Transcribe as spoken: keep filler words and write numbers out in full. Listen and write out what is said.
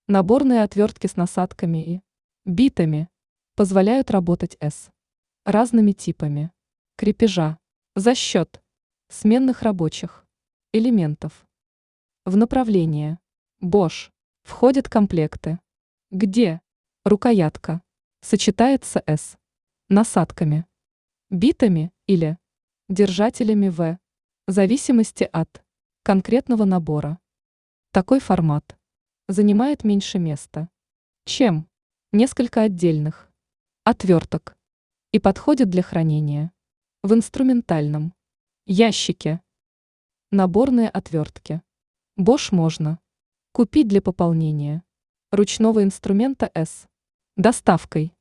Наборные отвертки с насадками и битами позволяют работать с разными типами крепежа за счет сменных рабочих элементов. В направление Bosch входят комплекты, где рукоятка сочетается с насадками, битами или держателями в зависимости от конкретного набора. Такой формат занимает меньше места, чем несколько отдельных отверток и подходит для хранения в инструментальном ящике. Наборные отвертки Bosch можно купить для пополнения ручного инструмента с доставкой.